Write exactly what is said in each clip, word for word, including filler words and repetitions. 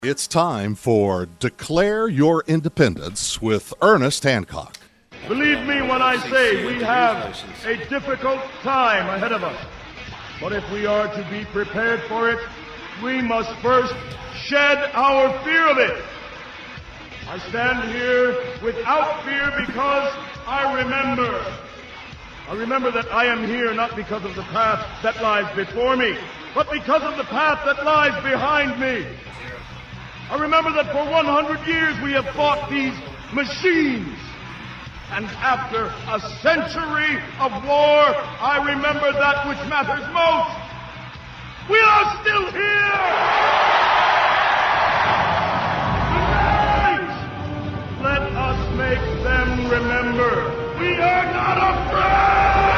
It's time for Declare Your Independence with Ernest Hancock. Believe me when I say we have a difficult time ahead of us. But if we are to be prepared for it, we must first shed our fear of it. I stand here without fear because I remember. I remember that I am here not because of the path that lies before me, but because of the path that lies behind me. I remember that for one hundred years we have fought these machines. And after a century of war, I remember that which matters most. We are still here! Tonight, let us make them remember we are not afraid!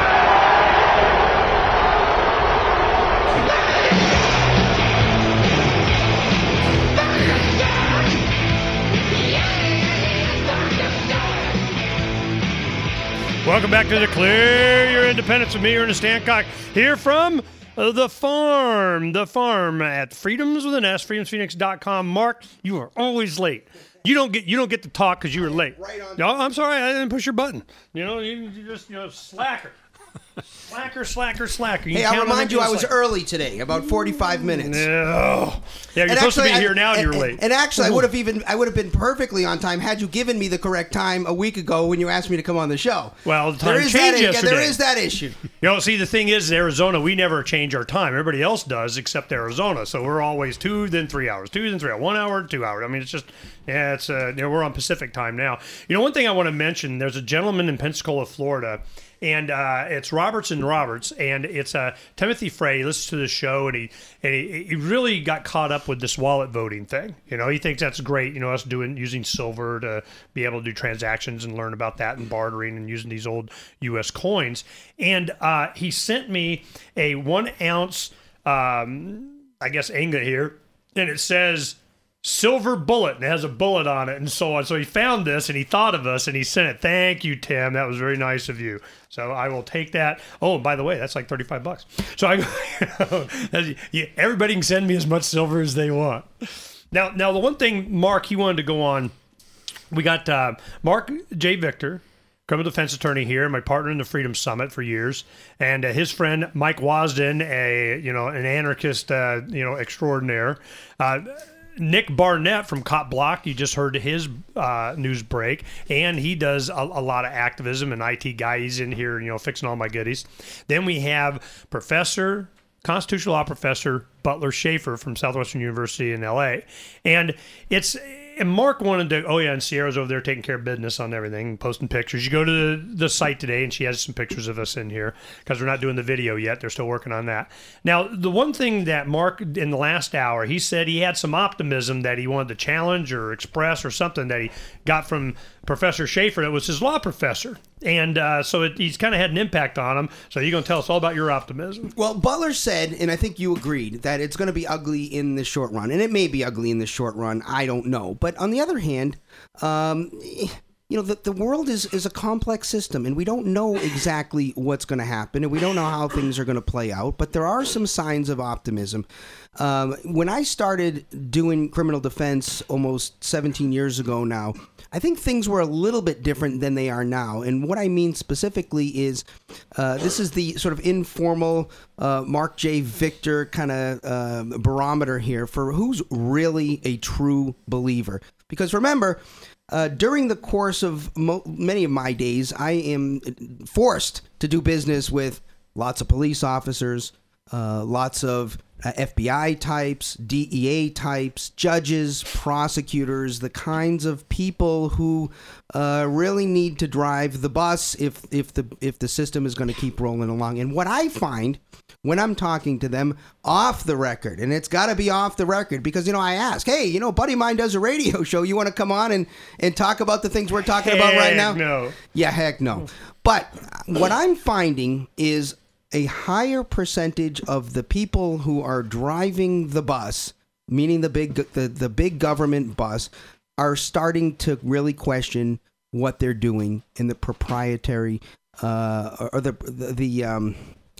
Welcome back to Declare Your Independence with me, Ernest Hancock, here from uh, the farm, the farm at Freedoms with an S, freedoms phoenix dot com. Mark, you are always late. You don't get you don't get to talk because you were late. Right on. No, I'm sorry, I didn't push your button. You know, you, you just you know slacker. Slacker, slacker, slacker. You hey, I'll remind you I was slacker. early today, about forty-five minutes. No. Yeah, you're and supposed actually, to be here I, now and, and you're late. And actually, I would have even I would have been perfectly on time had you given me the correct time a week ago when you asked me to come on the show. Well, the time there is changed that, yesterday. There is that issue. You know, see, the thing is, Arizona, we never change our time. Everybody else does except Arizona. So we're always two, then three hours, two, then three hours, one hour, two hours. I mean, it's just, yeah, it's, uh, you know, we're on Pacific time now. You know, one thing I want to mention, there's a gentleman in Pensacola, Florida, and uh, it's Roberts and Roberts, and it's uh, Timothy Frey. He listens to the show, and he and he, he really got caught up with this wallet voting thing. You know, he thinks that's great. You know, us doing using silver to be able to do transactions and learn about that and bartering and using these old U S coins. And uh, he sent me a one ounce, um, I guess, ingot here, and it says silver bullet, and it has a bullet on it and so on. So he found this and he thought of us and he sent it. Thank you, Tim. That was very nice of you. So I will take that. Oh, and by the way, that's like thirty-five bucks. So I, everybody can send me as much silver as they want. Now, now the one thing, Mark, he wanted to go on. We got uh, Mark J. Victor, criminal defense attorney here, my partner in the Freedom Summit for years, and uh, his friend Mike Wasden, a you know an anarchist, uh, you know extraordinaire. Uh, Nick Barnett from Cop Block, you just heard his uh, news break, and he does a, a lot of activism, and I T guy. He's in here, you know, fixing all my goodies. Then we have Professor, Constitutional Law Professor Butler Schaefer from Southwestern University in L A, and it's. And Mark wanted to, oh yeah, and Sierra's over there taking care of business on everything, posting pictures. You go to the, the site today, and she has some pictures of us in here because we're not doing the video yet. They're still working on that. Now, the one thing that Mark, in the last hour, he said he had some optimism that he wanted to challenge or express or something that he got from Professor Schaefer. That was his law professor. And uh, so it, he's kind of had an impact on him. So you're going to tell us all about your optimism. Well, Butler said, and I think you agreed, that it's going to be ugly in the short run. And it may be ugly in the short run. I don't know. But on the other hand, um, you know, the, the world is, is a complex system, and we don't know exactly what's going to happen, and we don't know how things are going to play out. But there are some signs of optimism. Um, when I started doing criminal defense almost seventeen years ago now, I think things were a little bit different than they are now. And what I mean specifically is uh, this is the sort of informal uh, Mark J. Victor kind of uh, barometer here for who's really a true believer. Because remember, uh, during the course of mo- many of my days, I am forced to do business with lots of police officers, uh, lots of uh, F B I types, D E A types, judges, prosecutors, the kinds of people who uh, really need to drive the bus if if the if the system is going to keep rolling along. And what I find when I'm talking to them off the record, and it's got to be off the record, because, you know, I ask, hey, you know, a buddy of mine does a radio show. You want to come on and, and talk about the things we're talking heck about right now? No. Yeah, heck no. But what I'm finding is a higher percentage of the people who are driving the bus, meaning the big the, the big government bus, are starting to really question what they're doing in the proprietary uh, or the the, the um,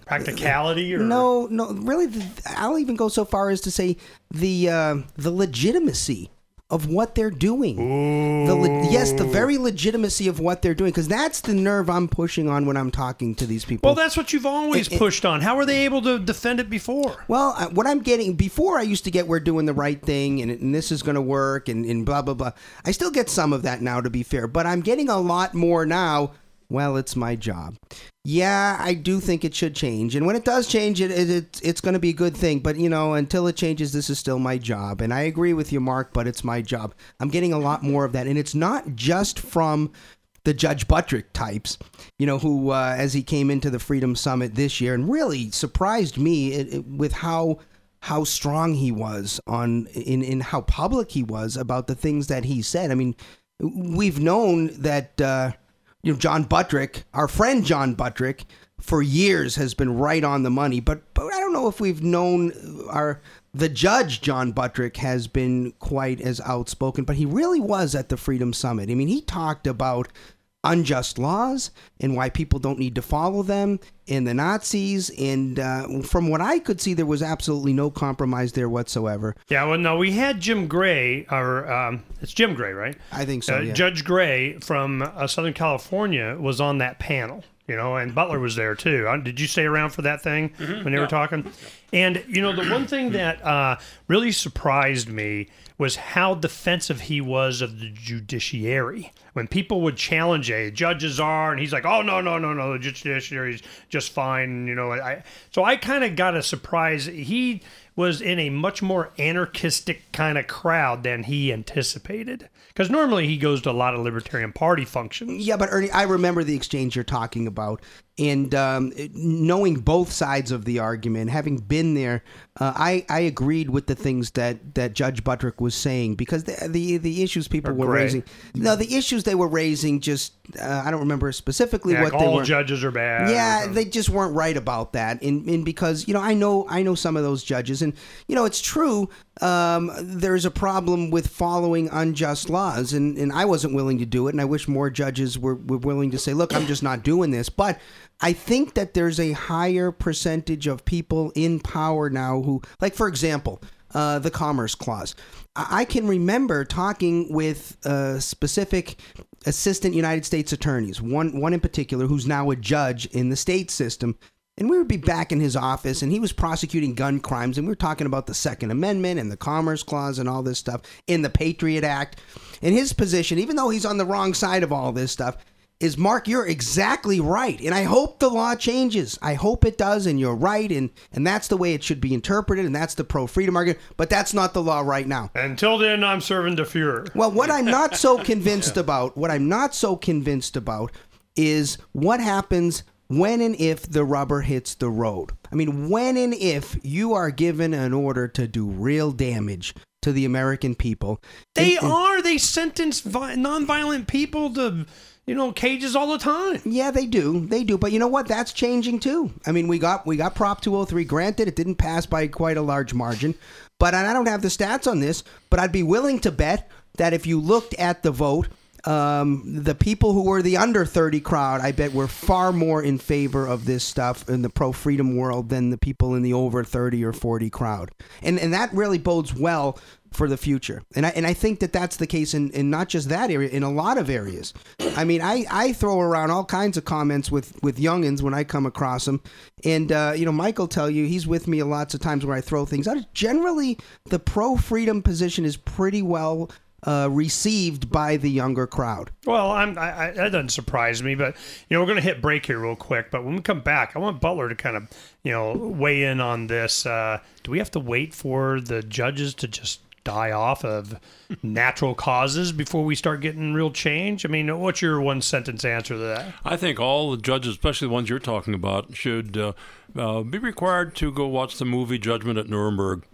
Practicality? Or? No, no, really, the, I'll even go so far as to say the uh, the legitimacy of what they're doing. Ooh. The le- yes, the very legitimacy of what they're doing, because that's the nerve I'm pushing on when I'm talking to these people. Well, that's what you've always it, it, pushed on. How were they able to defend it before? Well, uh, what I'm getting, before I used to get we're doing the right thing and, and this is going to work and, and blah, blah, blah. I still get some of that now, to be fair, but I'm getting a lot more now. Well, it's my job. Yeah, I do think it should change. And when it does change, it, it, it it's going to be a good thing. But, you know, until it changes, this is still my job. And I agree with you, Mark, but it's my job. I'm getting a lot more of that. And it's not just from the Judge Buttrick types, you know, who, uh, as he came into the Freedom Summit this year and really surprised me it, it, with how how strong he was on in, in how public he was about the things that he said. I mean, we've known that... Uh, You know, John Buttrick, our friend John Buttrick, for years has been right on the money. But but I don't know if we've known our the judge John Buttrick has been quite as outspoken. But he really was at the Freedom Summit. I mean, he talked about unjust laws and why people don't need to follow them, and the Nazis. And uh, from what I could see, there was absolutely no compromise there whatsoever. Yeah, well, no, we had Jim Gray, or um, it's Jim Gray, right? I think so, uh, yeah. Judge Gray from uh, Southern California was on that panel, you know, and Butler was there too. Uh, did you stay around for that thing mm-hmm. when they yeah. were talking? And, you know, the one thing that uh, really surprised me was how defensive he was of the judiciary. When people would challenge a judges are, and he's like, oh, no, no, no, no, the judiciary is just fine. You know, I, so I kind of got a surprise. He was in a much more anarchistic kind of crowd than he anticipated. Because normally he goes to a lot of Libertarian Party functions. Yeah, but Ernie, I remember the exchange you're talking about. And um, knowing both sides of the argument, having been there, uh, I, I agreed with the things that, that Judge Buttrick was saying, because the the, the issues people Are were great. raising, no, the issues they were raising just, uh, I don't remember specifically yeah, what like they all were. All judges are bad. Yeah, they just weren't right about that. And, and because, you know, I know I know some of those judges, and, you know, it's true, um, there's a problem with following unjust laws, and, and I wasn't willing to do it, and I wish more judges were, were willing to say, look, I'm just not doing this. But I think that there's a higher percentage of people in power now who, like, for example, uh, the Commerce Clause. I, I can remember talking with uh, specific assistant United States attorneys, one one in particular who's now a judge in the state system, and we would be back in his office, and he was prosecuting gun crimes, and we were talking about the Second Amendment and the Commerce Clause and all this stuff in the Patriot Act. And his position, even though he's on the wrong side of all this stuff, is, Mark, you're exactly right, and I hope the law changes. I hope it does, and you're right, and, and that's the way it should be interpreted, and that's the pro-freedom argument, but that's not the law right now. Until then, I'm serving the Fuhrer. Well, what I'm not so convinced yeah. about, what I'm not so convinced about is what happens when and if the rubber hits the road. I mean, when and if you are given an order to do real damage to the American people. They and, and, are. They sentence vi- nonviolent people to, you know, cages all the time. Yeah, they do. They do. But you know what? That's changing too. I mean, we got we got Prop two oh three. Granted, it didn't pass by quite a large margin. But and I don't have the stats on this, but I'd be willing to bet that if you looked at the vote, um, the people who were the under thirty crowd, I bet were far more in favor of this stuff in the pro-freedom world than the people in the over thirty or forty crowd. And and that really bodes well for the future. And I and I think that that's the case in, in not just that area, in a lot of areas. I mean, I, I throw around all kinds of comments with, with youngins when I come across them. And, uh, you know, Mike will tell you, he's with me lots of times where I throw things out. Generally, the pro-freedom position is pretty well uh, received by the younger crowd. Well, I'm, I, I, that doesn't surprise me, but, you know, we're going to hit break here real quick. But when we come back, I want Butler to kind of, you know, weigh in on this. Uh, do we have to wait for the judges to just die off of natural causes before we start getting real change? I mean, what's your one sentence answer to that? I think all the judges, especially the ones you're talking about, should uh, uh, be required to go watch the movie Judgment at Nuremberg,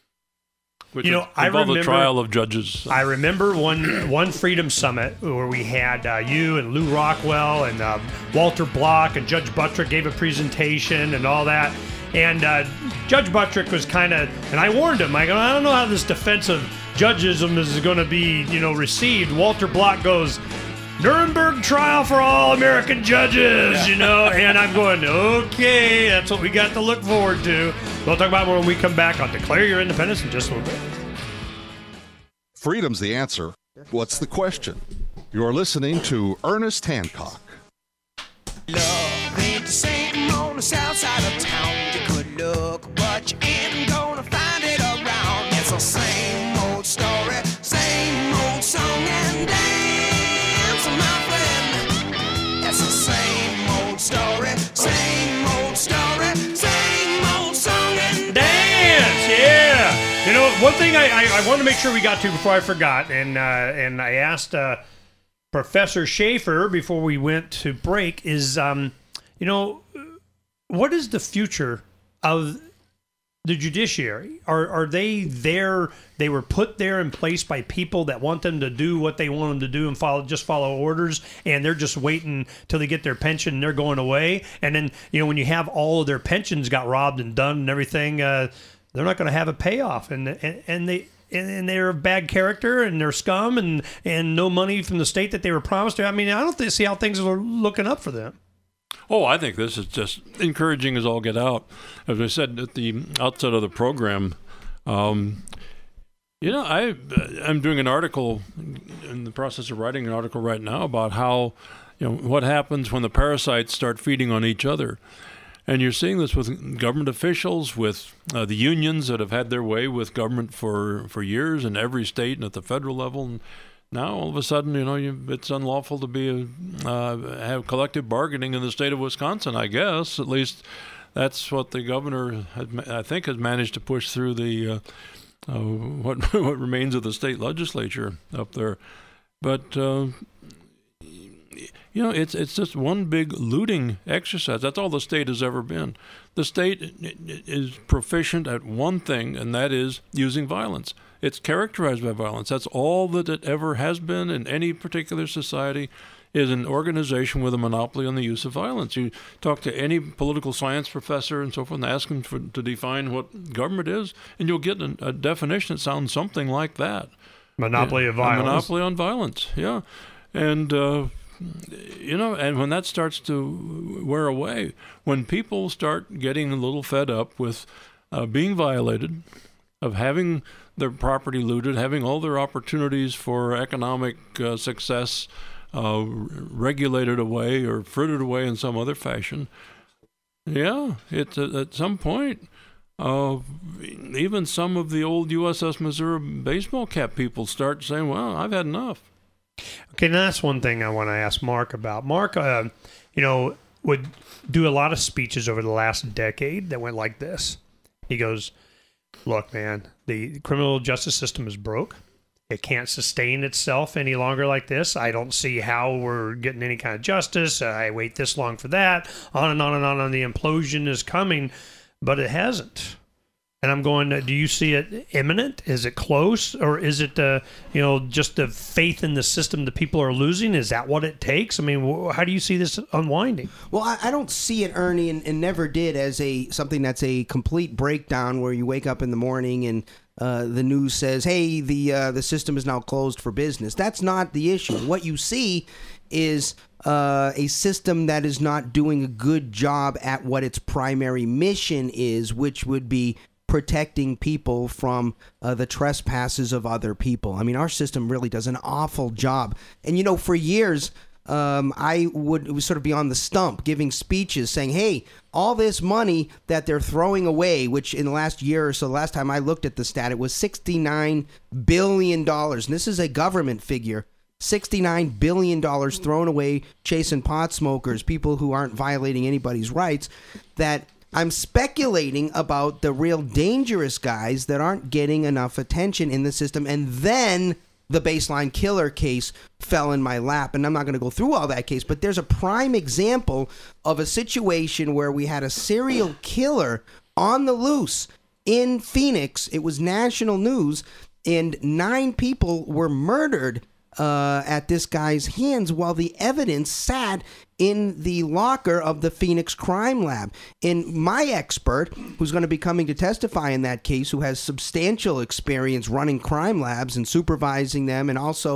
which you know, I involved remember, the trial of judges. I remember one one Freedom Summit where we had uh, you and Lou Rockwell and uh, Walter Block, and Judge Buttrick gave a presentation and all that. And uh, Judge Buttrick was kind of, and I warned him, I go, I don't know how this defensive judgism is going to be, you know, received. Walter Block goes, Nuremberg trial for all American judges, yeah. you know, and I'm going, okay, that's what we got to look forward to. We'll talk about it when we come back on Declare Your Independence in just a little bit. Freedom's the answer. What's the question? You're listening to Ernest Hancock. Love ain't the same on the south side of town. You could look, but you ain't gonna find it around. It's the same old story, same old song and dance, my friend. It's the same old story, same old story, same old song and dance. Yeah. You know, one thing I, I, I wanted to make sure we got to before I forgot, and uh, and I asked uh, Professor Schaefer before we went to break is, um, you know, what is the future of the judiciary? Are are they there? They were put there in place by people that want them to do what they want them to do and follow, just follow orders, and they're just waiting till they get their pension and they're going away. And then, you know, when you have all of their pensions got robbed and done and everything, uh, they're not going to have a payoff, and and, and they. And they're a bad character, and they're scum, and, and no money from the state that they were promised to. I mean, I don't th- see how things are looking up for them. Oh, I think this is just encouraging as all get out. As I said at the outset of the program, um, you know, I, I'm doing an article, in the process of writing an article right now about how, you know, what happens when the parasites start feeding on each other. And you're seeing this with government officials, with uh, the unions that have had their way with government for, for years in every state and at the federal level. And now, all of a sudden, you know, you, it's unlawful to be a, uh, have collective bargaining in the state of Wisconsin, I guess. At least that's what the governor, had, I think, has managed to push through the uh, uh, what what remains of the state legislature up there. But uh, you know, it's it's just one big looting exercise. That's all the state has ever been. The state is proficient at one thing, and that is using violence. It's characterized by violence. That's all that it ever has been in any particular society, is an organization with a monopoly on the use of violence. You talk to any political science professor and so forth and ask them for, to define what government is, and you'll get a, a definition that sounds something like that. Monopoly yeah, of violence. A monopoly on violence, yeah. And... Uh, You know, and when that starts to wear away, when people start getting a little fed up with uh, being violated, of having their property looted, having all their opportunities for economic uh, success uh, regulated away or frittered away in some other fashion, yeah, it's uh, at some point, uh, even some of the old U S S Missouri baseball cap people start saying, well, I've had enough. Okay, now that's one thing I want to ask Mark about. Mark, uh, you know, would do a lot of speeches over the last decade that went like this. He goes, look, man, the criminal justice system is broke. It can't sustain itself any longer like this. I don't see how we're getting any kind of justice. I wait this long for that. On and on and on, and the implosion is coming, but it hasn't. And I'm going, do you see it imminent? Is it close? Or is it, uh, you know, just the faith in the system that people are losing? Is that what it takes? I mean, how do you see this unwinding? Well, I, I don't see it, Ernie, and, and never did, as a something that's a complete breakdown where you wake up in the morning and uh, the news says, hey, the uh, the system is now closed for business. That's not the issue. What you see is uh, a system that is not doing a good job at what its primary mission is, which would be protecting people from uh, the trespasses of other people. I mean, our system really does an awful job. And, you know, for years, um, I would, would sort of be on the stump giving speeches saying, hey, all this money that they're throwing away, which in the last year or so, the last time I looked at the stat, it was sixty-nine billion dollars. And this is a government figure. sixty-nine billion dollars thrown away chasing pot smokers, people who aren't violating anybody's rights, that I'm speculating about the real dangerous guys that aren't getting enough attention in the system. And then the Baseline Killer case fell in my lap. And I'm not going to go through all that case, but there's a prime example of a situation where we had a serial killer on the loose in Phoenix. It was national news, and nine people were murdered uh, at this guy's hands while the evidence sat in the locker of the Phoenix Crime Lab. And my expert, who's going to be coming to testify in that case, who has substantial experience running crime labs and supervising them, and also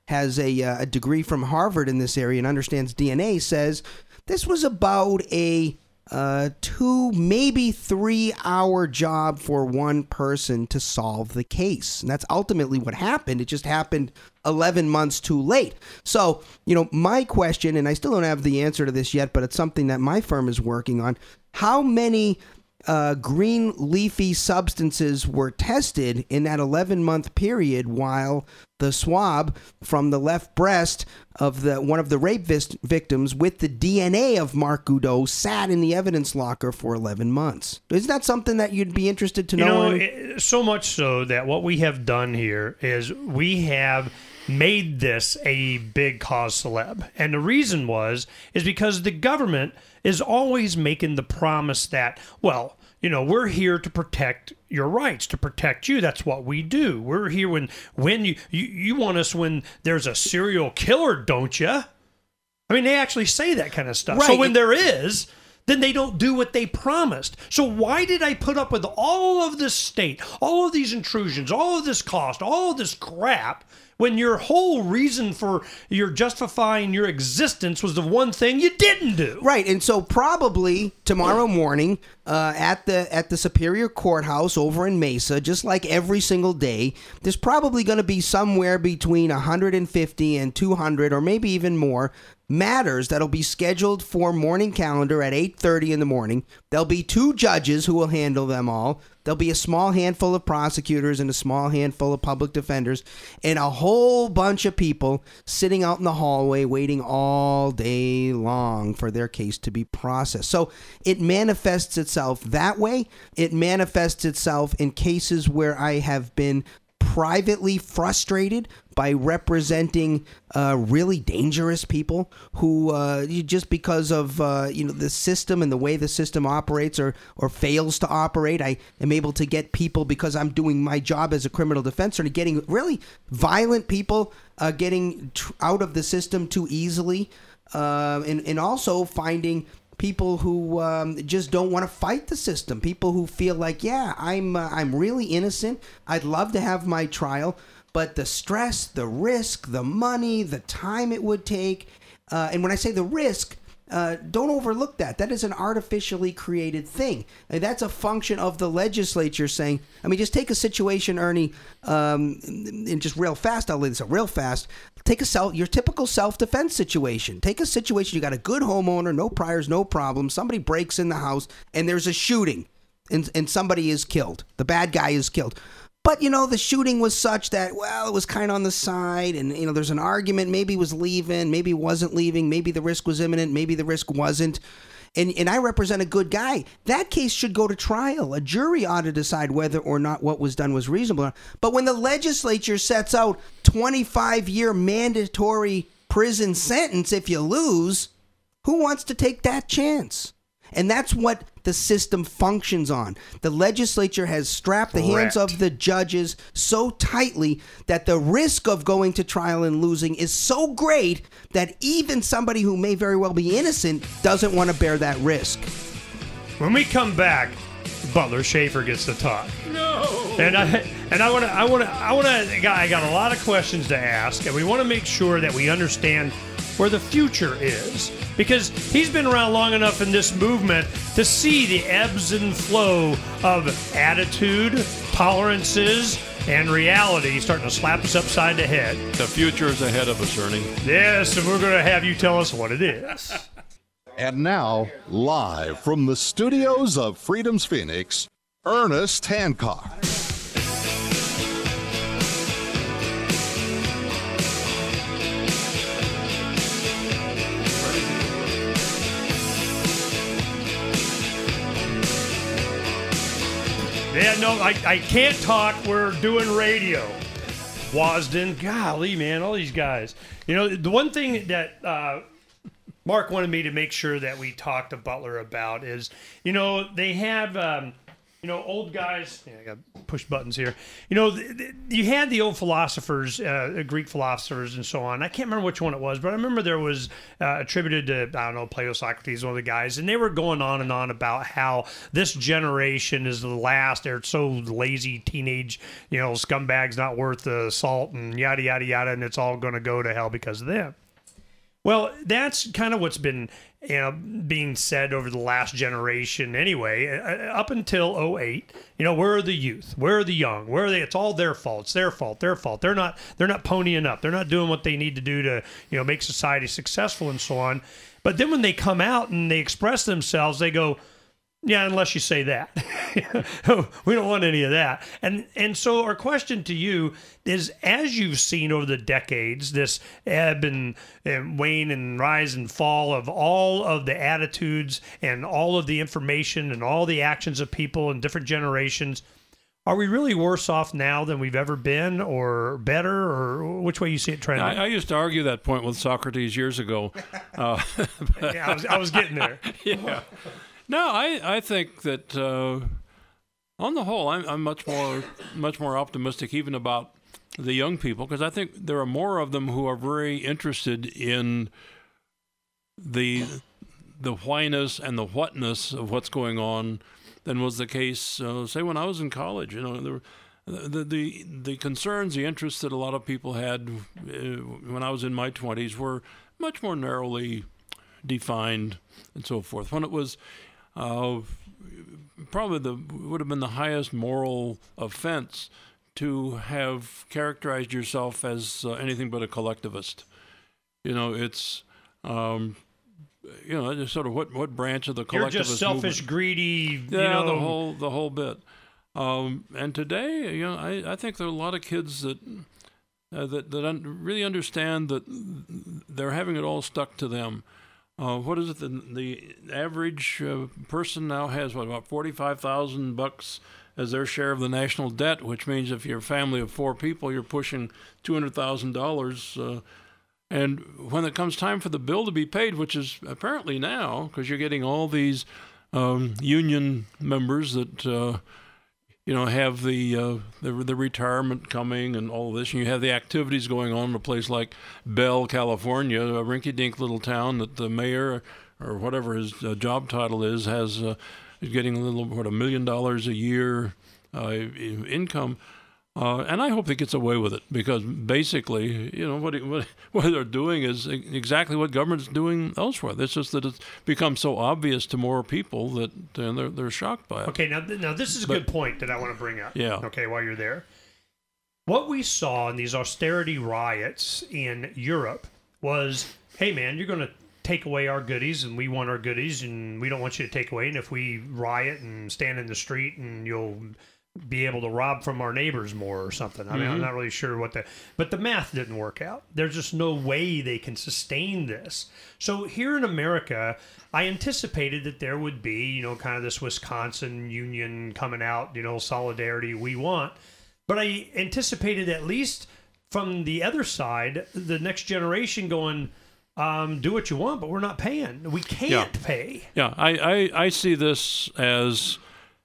has a, uh, a degree from Harvard in this area and understands D N A, says this was about a uh, two, maybe three-hour job for one person to solve the case. And that's ultimately what happened. It just happened eleven months too late. So, you know, my question, and I still don't have the answer to this yet, but it's something that my firm is working on. How many uh, green leafy substances were tested in that eleven-month period while the swab from the left breast of the one of the rape vis- victims with the D N A of Mark Goudreau sat in the evidence locker for eleven months? Is that something that you'd be interested to You know? know, it- so much so that what we have done here is we have made this a big cause celeb. And the reason was, is because the government is always making the promise that, well, you know, we're here to protect your rights, to protect you. That's what we do. We're here when, when you, you, you want us when there's a serial killer, don't you? I mean, they actually say that kind of stuff. Right. So when there is, then they don't do what they promised. So why did I put up with all of this state, all of these intrusions, all of this cost, all of this crap, when your whole reason for your justifying your existence was the one thing you didn't do? Right, and so probably tomorrow morning uh, at the at the Superior Courthouse over in Mesa, just like every single day, there's probably going to be somewhere between one hundred fifty and two hundred, or maybe even more, matters that'll be scheduled for morning calendar at eight thirty in the morning. There'll be two judges who will handle them all. There'll be a small handful of prosecutors and a small handful of public defenders and a whole bunch of people sitting out in the hallway waiting all day long for their case to be processed. So it manifests itself that way. It manifests itself in cases where I have been privately frustrated by representing uh, really dangerous people who uh, just because of uh, you know the system and the way the system operates or or fails to operate, I am able to get people, because I'm doing my job as a criminal defense attorney, getting really violent people uh, getting tr- out of the system too easily, uh, and and also finding people who um, just don't want to fight the system. People who feel like, yeah, I'm uh, I'm really innocent. I'd love to have my trial, but the stress, the risk, the money, the time it would take, uh, and when I say the risk, uh, don't overlook that. That is an artificially created thing. And that's a function of the legislature saying, I mean, just take a situation, Ernie, um, and just real fast, I'll lay this out real fast. Take a self, your typical self-defense situation. Take a situation, you got a good homeowner, no priors, no problems. Somebody breaks in the house and there's a shooting and, and somebody is killed. The bad guy is killed. But, you know, the shooting was such that, well, it was kind of on the side and, you know, there's an argument. Maybe he was leaving, maybe he wasn't leaving, maybe the risk was imminent, maybe the risk wasn't. And and I represent a good guy. That case should go to trial. A jury ought to decide whether or not what was done was reasonable. But when the legislature sets out twenty-five year mandatory prison sentence if you lose, who wants to take that chance? And that's what the system functions on. The legislature has strapped the hands Correct. of the judges so tightly that the risk of going to trial and losing is so great that even somebody who may very well be innocent doesn't want to bear that risk. When we come back, Butler Schaefer gets to talk. No. And I and I want to I want to I want to I got a lot of questions to ask, and we want to make sure that we understand where the future is, because he's been around long enough in this movement to see the ebbs and flow of attitude, tolerances, and reality starting to slap us upside the head. The future is ahead of us, Ernie. Yes, and we're going to have you tell us what it is. And now, live from the studios of Freedom's Phoenix, Ernest Hancock. Yeah, no, I, I can't talk. We're doing radio. Wasden, golly, man, all these guys. You know, the one thing that uh, Mark wanted me to make sure that we talked to Butler about is, you know, they have, um, You know, old guys. Yeah, I got to push buttons here. You know, th- th- you had the old philosophers, uh, Greek philosophers, and so on. I can't remember which one it was, but I remember there was uh, attributed to I don't know Plato, Socrates, one of the guys, and they were going on and on about how this generation is the last. They're so lazy, teenage, you know, scumbags, not worth the salt, and yada yada yada, and it's all going to go to hell because of them. Well, that's kind of what's been, you know, being said over the last generation anyway, uh, up until oh eight. You know, where are the youth? Where are the young? Where are they? It's all their fault. It's their fault. Their fault. They're not. They're not ponying up. They're not doing what they need to do to, you know, make society successful and so on. But then when they come out and they express themselves, they go, yeah, unless you say that. We don't want any of that. And and so our question to you is, as you've seen over the decades, this ebb and, and wane and rise and fall of all of the attitudes and all of the information and all the actions of people in different generations, are we really worse off now than we've ever been, or better, or which way you see it trending? I, I used to argue that point with Socrates years ago. Uh, yeah, I was, I was getting there. Yeah. No, I, I think that uh, on the whole, I'm, I'm much more much more optimistic even about the young people, because I think there are more of them who are very interested in the the whyness and the whatness of what's going on than was the case, uh, say, when I was in college. You know, there, the the the concerns, the interests that a lot of people had uh, when I was in my twenties were much more narrowly defined and so forth. When it was Uh, probably the would have been the highest moral offense to have characterized yourself as uh, anything but a collectivist. You know, it's um, you know, just sort of what, what branch of the collectivist You're just selfish, movement? greedy. Yeah, you know, the whole the whole bit. Um, and today, you know, I, I think there are a lot of kids that uh, that that un- really understand that they're having it all stuck to them. Uh, what is it? The, the average uh, person now has what, about forty-five thousand bucks as their share of the national debt, which means if you're a family of four people, you're pushing two hundred thousand dollars. Uh, and when it comes time for the bill to be paid, which is apparently now, because you're getting all these um, union members that uh, you know have the, uh, the the retirement coming and all of this, and you have the activities going on in a place like Bell, California, a rinky-dink little town that the mayor or whatever his uh, job title is has uh, is getting a little what a million dollars a year uh, income. Uh, and I hope he gets away with it, because basically, you know, what, what what they're doing is exactly what government's doing elsewhere. It's just that it's become so obvious to more people that uh, they're they're shocked by it. Okay, now now this is a But- good point that I want to bring up. Yeah. Okay, while you're there, what we saw in these austerity riots in Europe was, hey man, you're going to take away our goodies, and we want our goodies, and we don't want you to take away. And if we riot and stand in the street, and you'll be able to rob from our neighbors more or something. I mean, Mm-hmm. I'm not really sure what the, but the math didn't work out. There's just no way they can sustain this. So here in America, I anticipated that there would be, you know, kind of this Wisconsin union coming out, you know, solidarity we want. But I anticipated at least from the other side, the next generation going, um, do what you want, but we're not paying. We can't Yeah. pay. Yeah, I, I, I see this as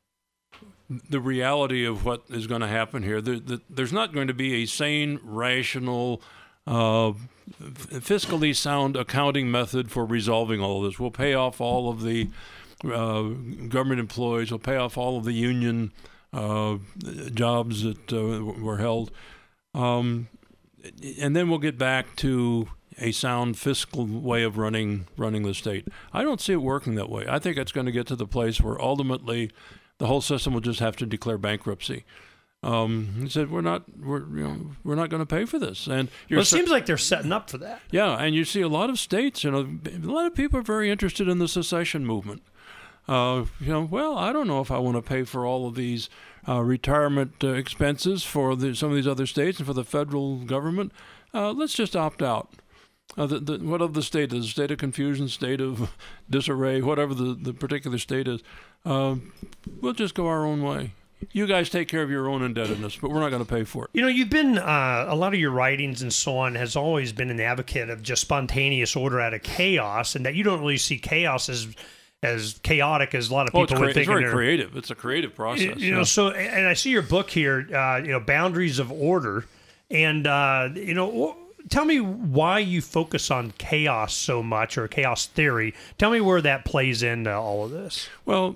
the reality of what is going to happen here. There, the, there's not going to be a sane, rational, uh, fiscally sound accounting method for resolving all of this. We'll pay off all of the uh, government employees. We'll pay off all of the union uh, jobs that uh, were held. Um, and then we'll get back to a sound fiscal way of running running the state. I don't see it working that way. I think it's going to get to the place where ultimately the whole system will just have to declare bankruptcy. Um, he said, "We're not, we're you know, we're not going to pay for this." And you're Well, it sa- seems like they're setting up for that. yeah, and you see a lot of states. You know, a lot of people are very interested in the secession movement. Uh, you know, well, I don't know if I want to pay for all of these uh, retirement uh, expenses for the, some of these other states and for the federal government. Uh, let's just opt out. Uh, the, the, whatever the state is, state of confusion, state of disarray, whatever the, the particular state is, uh, we'll just go our own way. You guys take care of your own indebtedness, but we're not going to pay for it. You know, you've been, uh, a lot of your writings and so on has always been an advocate of just spontaneous order out of chaos, and that you don't really see chaos as as chaotic as a lot of Oh, people it's, would crea- think. it's very in their- creative. It's a creative process. You know, yeah. so and I see your book here, uh, you know, Boundaries of Order, and uh, you know, tell me why you focus on chaos so much, or chaos theory. Tell me where that plays into all of this. Well,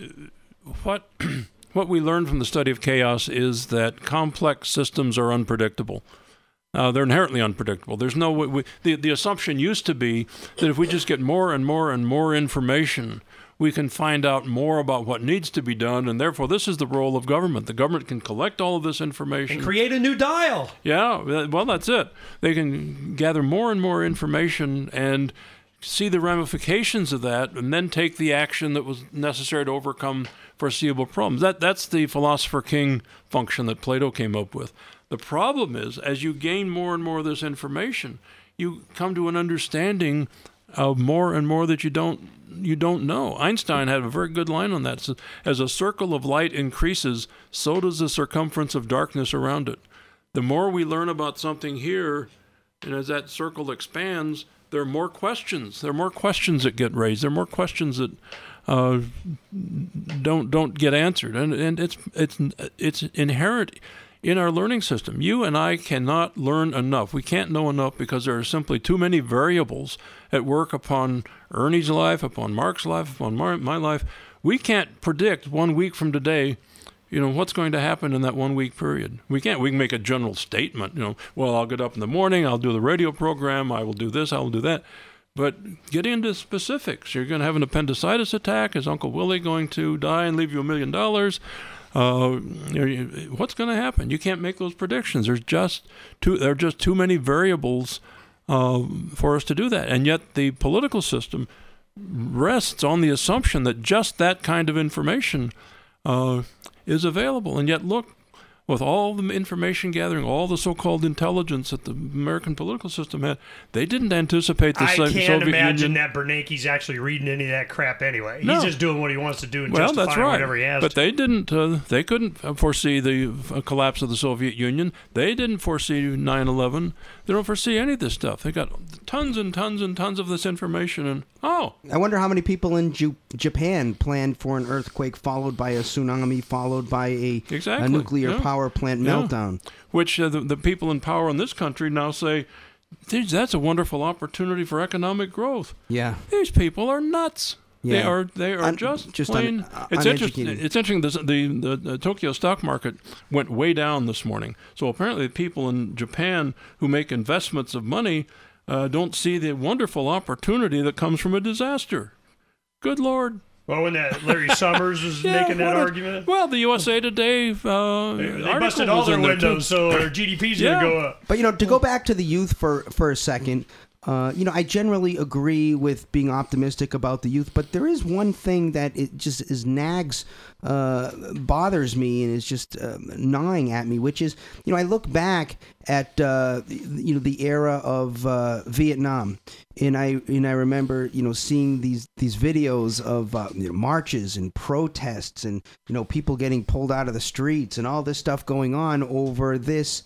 what what we learned from the study of chaos is that complex systems are unpredictable. Uh, they're inherently unpredictable. There's no way we, the the assumption used to be that if we just get more and more and more information, we can find out more about what needs to be done, and therefore this is the role of government. The government can collect all of this information. And create a new dial. Yeah, well, that's it. They can gather more and more information and see the ramifications of that, and then take the action that was necessary to overcome foreseeable problems. That That's the philosopher king function that Plato came up with. The problem is, as you gain more and more of this information, you come to an understanding of more and more that you don't you don't know. Einstein had a very good line on that. So, as a circle of light increases, so does the circumference of darkness around it. The more we learn about something here, and as that circle expands, there are more questions. There are more questions that get raised. There are more questions that uh, don't don't get answered, and and it's it's it's inherent in our learning system. You and I cannot learn enough. We can't know enough because there are simply too many variables at work upon Ernie's life, upon Mark's life, upon my, my life. We can't predict one week from today, you know, what's going to happen in that one week period. We can't. We can make a general statement, you know, well, I'll get up in the morning, I'll do the radio program, I will do this, I will do that. But get into specifics. You're going to have an appendicitis attack. Is Uncle Willie going to die and leave you a million dollars? Uh, what's going to happen? You can't make those predictions. There's just too there are just too many variables uh, for us to do that. And yet the political system rests on the assumption that just that kind of information uh, is available. And yet, look, with all the information gathering, all the so-called intelligence that the American political system had, they didn't anticipate the I so- can't Soviet imagine Union. that Bernanke's actually reading any of that crap anyway. No. He's just doing what he wants to do and Well, justifying that's right. whatever he has But to. they didn't. Uh, they couldn't foresee the uh, collapse of the Soviet Union. They didn't foresee nine eleven. They don't foresee any of this stuff. They got tons and tons and tons of this information, and oh, I wonder how many people in Ju- Japan planned for an earthquake followed by a tsunami followed by a, Exactly, a nuclear yeah. power plant Yeah. meltdown. which uh, the, the people in power in this country now say, "Geez, that's a wonderful opportunity for economic growth." Yeah. These people are nuts. They Yeah. are they are Un- just, just plain. un- uh, it's interesting. uneducated. It's interesting. This, the, the the Tokyo stock market went way down this morning. So apparently, the people in Japan who make investments of money uh, don't see the wonderful opportunity that comes from a disaster. Good Lord. Well, when that Larry Summers was Yeah, making that what a- argument, Well, the U S A Today uh, they article busted all was their in there, too. windows, so their G D P's Yeah. going to go up. But, you know, to go back to the youth for, for a second, uh, you know, I generally agree with being optimistic about the youth, but there is one thing that it just is nags, uh, bothers me and is just uh, gnawing at me, which is, you know, I look back at, uh, you know, the era of uh, Vietnam, and I and I remember, you know, seeing these these videos of uh, you know, marches and protests and, you know, people getting pulled out of the streets and all this stuff going on over this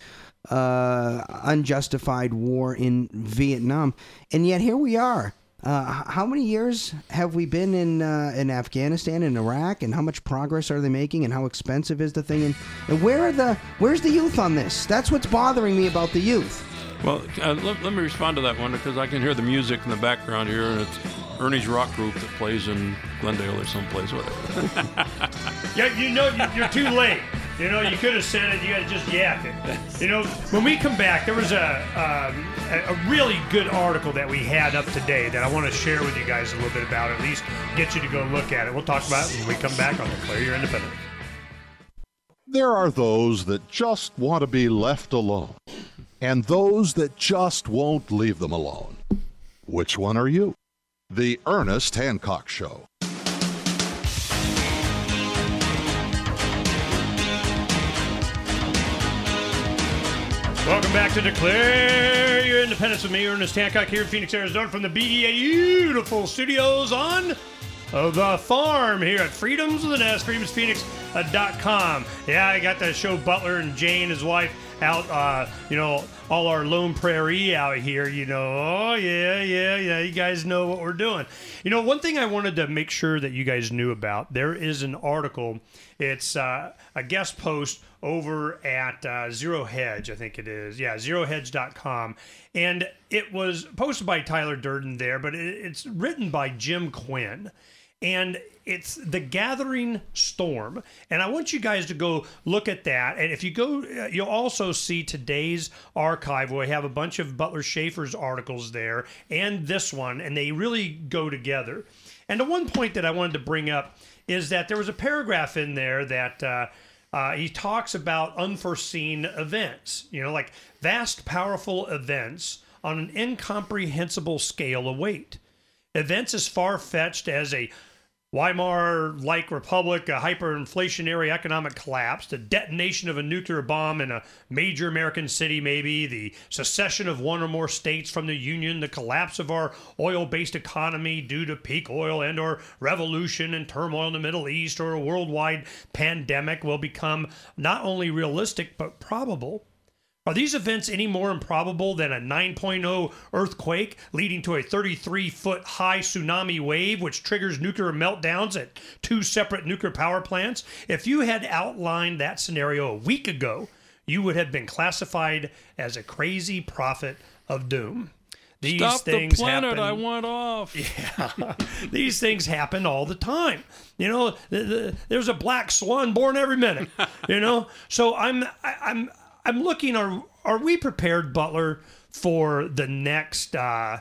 uh, unjustified war in Vietnam, and yet here we are. Uh, h- how many years have we been in uh, in Afghanistan and Iraq, and how much progress are they making, and how expensive is the thing, and, and where are the where's the youth on this? That's what's bothering me about the youth. Well, uh, let, let me respond to that one because I can hear the music in the background here, and it's Ernie's rock group that plays in Glendale or someplace, whatever. Yeah, you know, you- you're too late. You know, you could have said it. You got to just yap it. You know, when we come back, there was a, um, a a really good article that we had up today that I want to share with you guys a little bit about. At least get you to go look at it. We'll talk about it when we come back on Declare Your Independence. There are those that just want to be left alone, and those that just won't leave them alone. Which one are you? The Ernest Hancock Show. Welcome back to Declare Your Independence with me, Ernest Hancock, here in Phoenix, Arizona, from the B D A beautiful studios on uh, the farm here at Freedoms with an S, freedoms phoenix dot com. Yeah, I got to show Butler and Jane, his wife, out, uh, you know, all our Lone Prairie out here, you know, oh, yeah, yeah, yeah, you guys know what we're doing. You know, one thing I wanted to make sure that you guys knew about, there is an article, it's uh, a guest post over at uh, Zero Hedge, I think it is. Yeah, zero hedge dot com. And it was posted by Tyler Durden there, but it, it's written by Jim Quinn. And it's The Gathering Storm. And I want you guys to go look at that. And if you go, you'll also see today's archive where we have a bunch of Butler Schaefer's articles there and this one, and they really go together. And the one point that I wanted to bring up is that there was a paragraph in there that uh, uh, he talks about unforeseen events, you know, like vast, powerful events on an incomprehensible scale await. Events as far-fetched as a Weimar-like republic, a hyperinflationary economic collapse, the detonation of a nuclear bomb in a major American city maybe, the secession of one or more states from the Union, the collapse of our oil-based economy due to peak oil and or revolution and turmoil in the Middle East, or a worldwide pandemic will become not only realistic but probable. Are these events any more improbable than a nine point oh earthquake leading to a thirty-three foot high tsunami wave which triggers nuclear meltdowns at two separate nuclear power plants? If you had outlined that scenario a week ago, you would have been classified as a crazy prophet of doom. These Stop things the planet, happen, I want off. Yeah, these things happen all the time. You know, the, the, there's a black swan born every minute. You know, so I'm I, I'm. I'm looking, are are we prepared, Butler, for the next, uh,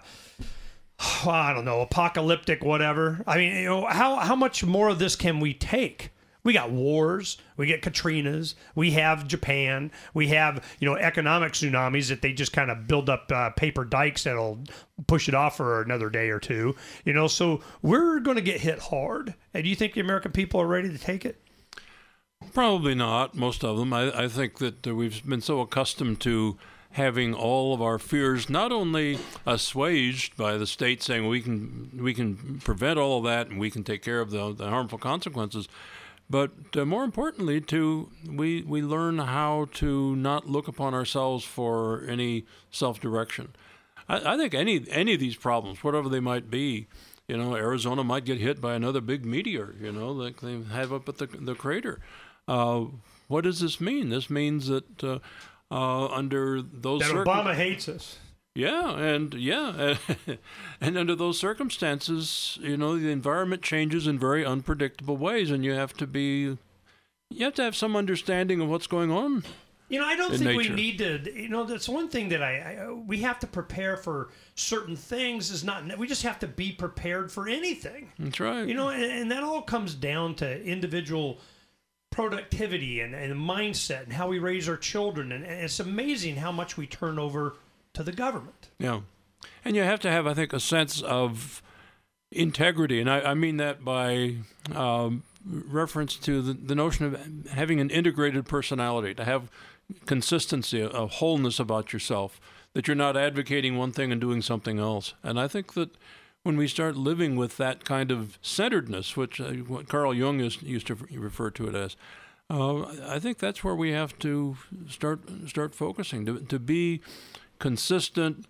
I don't know, apocalyptic whatever? I mean, you know, how, how much more of this can we take? We got wars, we get Katrinas, we have Japan, we have, you know, economic tsunamis that they just kind of build up uh, paper dikes that'll push it off for another day or two. You know, so we're going to get hit hard. And do you think the American people are ready to take it? Probably not, most of them. I, I think that uh, we've been so accustomed to having all of our fears not only assuaged by the state saying we can we can prevent all of that and we can take care of the, the harmful consequences, but uh, more importantly, to we we learn how to not look upon ourselves for any self-direction. I, I think any any of these problems, whatever they might be, you know, Arizona might get hit by another big meteor, you know, like they have up at the the crater. Uh, what does this mean? This means that uh, uh, under those that circum- Obama hates us. Yeah, and yeah, and under those circumstances, you know, the environment changes in very unpredictable ways, and you have to be, you have to have some understanding of what's going on. You know, I don't in think nature. we need to. You know, that's one thing that I, I we have to prepare for certain things. Is not we just have to be prepared for anything. That's right. You know, and, and that all comes down to individual productivity and, and mindset and how we raise our children. And, and it's amazing how much we turn over to the government. Yeah. And you have to have, I think, a sense of integrity. And I, I mean that by um, reference to the, the notion of having an integrated personality, to have consistency, a, a wholeness about yourself, that you're not advocating one thing and doing something else. And I think that when we start living with that kind of centeredness, which uh, what Carl Jung is, used to refer to it as, uh, I think that's where we have to start start focusing, to, to be consistent,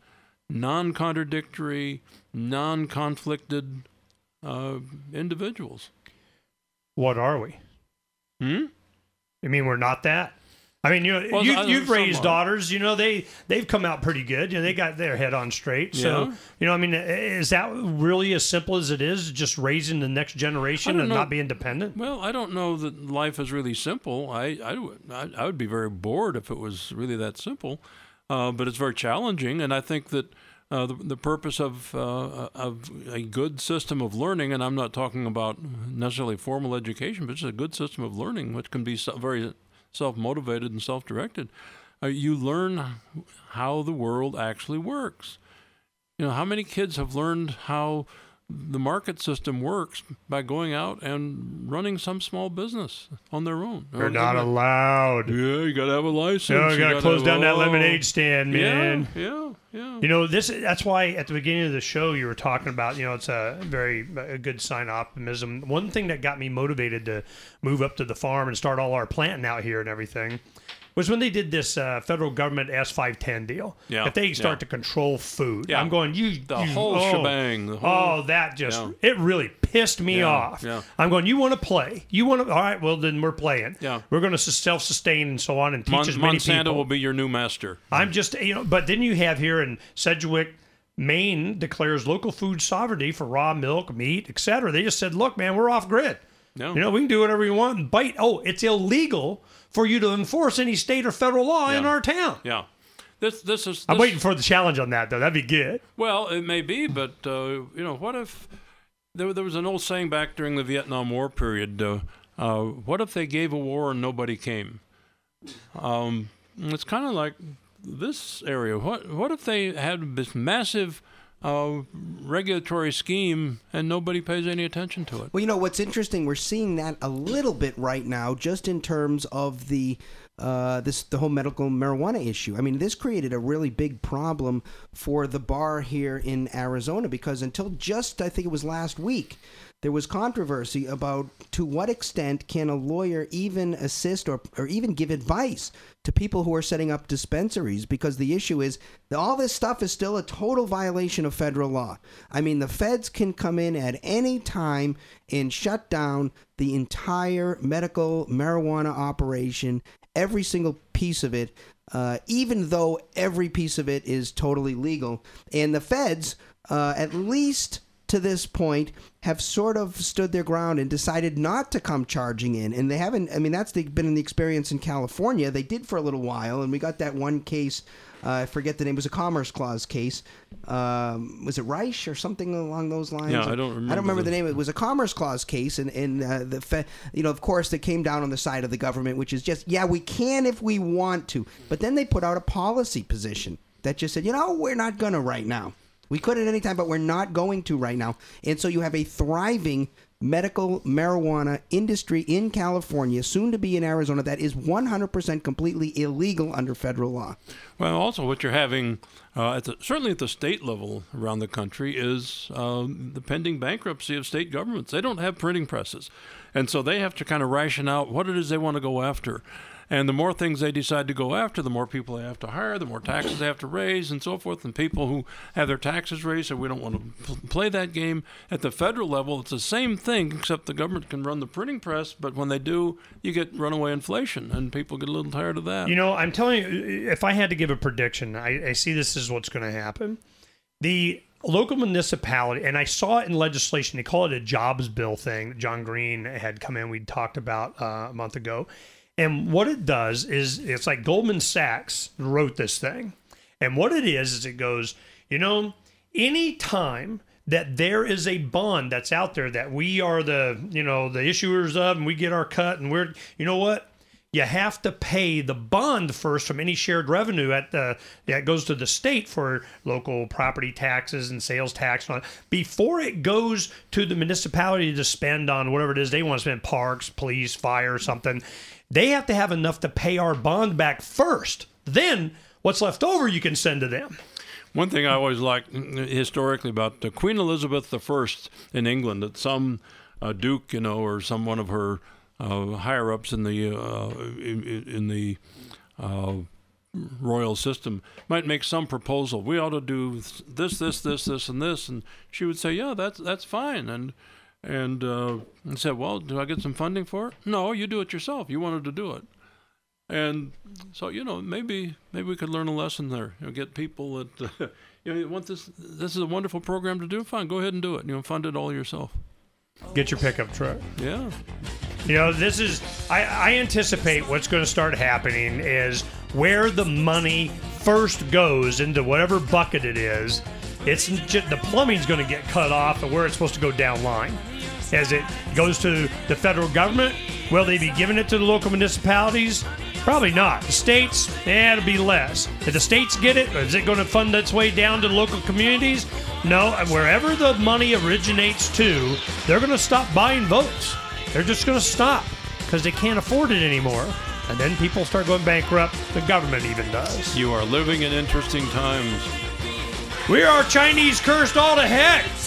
non-contradictory, non-conflicted uh, individuals. What are we? Hmm? You mean we're not that? I mean, you, Well, you I- you've some raised are. daughters. You know, they they've come out pretty good. You know, they got their head on straight. So, Yeah. you know, I mean, is that really as simple as it is? Just raising the next generation don't and know. not being dependent? Well, I don't know that life is really simple. I, I, would- I, I would be very bored if it was really that simple, uh, but it's very challenging. And I think that uh, the, the purpose of, uh, of a good system of learning, and I'm not talking about necessarily formal education, but just a good system of learning, which can be so, very self-motivated and self-directed, uh, you learn how the world actually works. You know, how many kids have learned how the market system works by going out and running some small business on their own? They're not allowed. Yeah, you got to have a license. No, you got to gotta close have- down that oh. lemonade stand, man. Yeah, yeah, yeah. You know, this. That's why at the beginning of the show you were talking about, you know, it's a very a good sign of optimism. One thing that got me motivated to move up to the farm and start all our planting out here and everything was when they did this uh, federal government S five ten deal. Yeah, If they start yeah. to control food, Yeah. I'm going, you, The you- whole oh, shebang, the whole- oh, that just, Yeah. it really pissed me Yeah, off. yeah. I'm going, you want to play? You want to, all right, well, then we're playing. Yeah. We're going to self-sustain and so on and teach Mon- as many Monsanto people. will be your new master. I'm just, you know, but then you have here in Sedgwick, Maine declares local food sovereignty for raw milk, meat, et cetera. They just said, look, man, we're off grid. Yeah. You know, we can do whatever we want and bite. Oh, it's illegal for you to enforce any state or federal law in Yeah. our town. Yeah. This this is. I'm this- waiting for the challenge on that, though. That'd be good. Well, it may be, but uh, you know, what if there, there was an old saying back during the Vietnam War period? Uh, uh, what if they gave a war and nobody came? Um, it's kind of like this area. What what if they had this massive uh, regulatory scheme and nobody pays any attention to it? Well, you know what's interesting? We're seeing that a little bit right now, just in terms of the uh, this the whole medical marijuana issue. I mean, this created a really big problem for the bar here in Arizona because until just I think it was last week, there was controversy about to what extent can a lawyer even assist or, or even give advice to people who are setting up dispensaries, because the issue is that all this stuff is still a total violation of federal law. I mean, the feds can come in at any time and shut down the entire medical marijuana operation, every single piece of it, uh, even though every piece of it is totally legal. And the feds, uh, at least to this point, have sort of stood their ground and decided not to come charging in. And they haven't, I mean, that's the, been in the experience in California. They did for a little while, and we got that one case, uh, I forget the name, it was a Commerce Clause case. Um, was it Reich or something along those lines? Yeah, I don't remember I don't remember the- the name. It was a Commerce Clause case, and, and uh, the fe- you know, of course, they came down on the side of the government, which is just, yeah, we can if we want to. But then they put out a policy position that just said, you know, we're not going to right now. We could at any time, but we're not going to right now. And so you have a thriving medical marijuana industry in California, soon to be in Arizona, that is one hundred percent completely illegal under federal law. Well, also what you're having, uh, at the, certainly at the state level around the country, is um, the pending bankruptcy of state governments. They don't have printing presses, and so they have to kind of ration out what it is they want to go after. And the more things they decide to go after, the more people they have to hire, the more taxes they have to raise, and so forth. And people who have their taxes raised say, we don't want to pl- play that game. At the federal level, it's the same thing, except the government can run the printing press, but when they do, you get runaway inflation, and people get a little tired of that. You know, I'm telling you, if I had to give a prediction, I, I see this is what's going to happen. The local municipality, and I saw it in legislation, they call it a jobs bill thing that John Green had come in, we talked about uh, a month ago. And what it does is it's like Goldman Sachs wrote this thing. And what it is, is it goes, you know, any time that there is a bond that's out there that we are the, you know, the issuers of and we get our cut and we're, you know what? You have to pay the bond first from any shared revenue at the that goes to the state for local property taxes and sales tax and all, before it goes to the municipality to spend on whatever it is they want to spend, parks, police, fire, something. They have to have enough to pay our bond back first. Then what's left over you can send to them. One thing I always liked historically about uh, Queen Elizabeth the First in England, that some uh, duke, you know, or some one of her uh, higher ups in the uh, in, in the uh, royal system might make some proposal. We ought to do this, this, this, this, and this, and she would say, "Yeah, that's that's fine." And and uh, and said, "Well, do I get some funding for it?" "No, you do it yourself. You wanted to do it." And so, you know, maybe maybe we could learn a lesson there. You know, get people that uh, you know you want this. This is a wonderful program to do. Fine, go ahead and do it. You know, fund it all yourself. Get your pickup truck. Yeah. You know, this is, I, I anticipate what's going to start happening is where the money first goes into whatever bucket it is, it's just, the plumbing's going to get cut off of where it's supposed to go down line. As it goes to the federal government, will they be giving it to the local municipalities? Probably not. The states, eh, it'll be less. If the states get it, is it going to fund its way down to the local communities? No. Wherever the money originates to, they're going to stop buying votes. They're just going to stop because they can't afford it anymore. And then people start going bankrupt. The government even does. You are living in interesting times. We are Chinese cursed all to heck.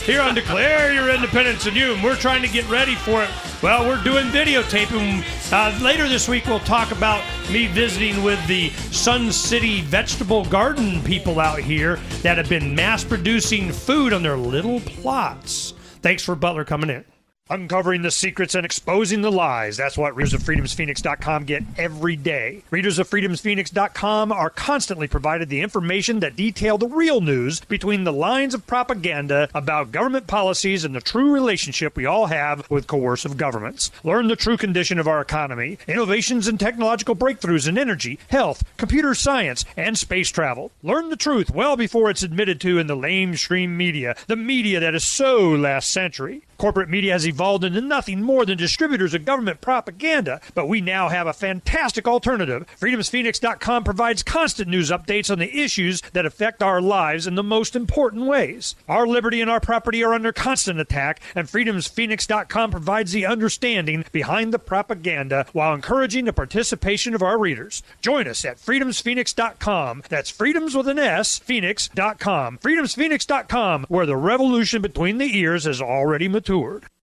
here on Declare Your Independence Anew, and we're trying to get ready for it. Well, we're doing videotaping. Uh, later this week, we'll talk about me visiting with the Sun City vegetable garden people out here that have been mass-producing food on their little plots. Thanks for Butler coming in. Uncovering the secrets and exposing the lies. That's what readers of freedoms phoenix dot com get every day. Readers of freedoms phoenix dot com are constantly provided the information that detail the real news between the lines of propaganda about government policies and the true relationship we all have with coercive governments. Learn the true condition of our economy, innovations and technological breakthroughs in energy, health, computer science, and space travel. Learn the truth well before it's admitted to in the lamestream media, the media that is so last century. Corporate media has evolved into nothing more than distributors of government propaganda, but we now have a fantastic alternative. freedoms phoenix dot com provides constant news updates on the issues that affect our lives in the most important ways. Our liberty and our property are under constant attack, and freedoms phoenix dot com provides the understanding behind the propaganda while encouraging the participation of our readers. Join us at freedoms phoenix dot com. That's freedoms with an S, phoenix dot com. freedoms phoenix dot com, where the revolution between the ears has already matured.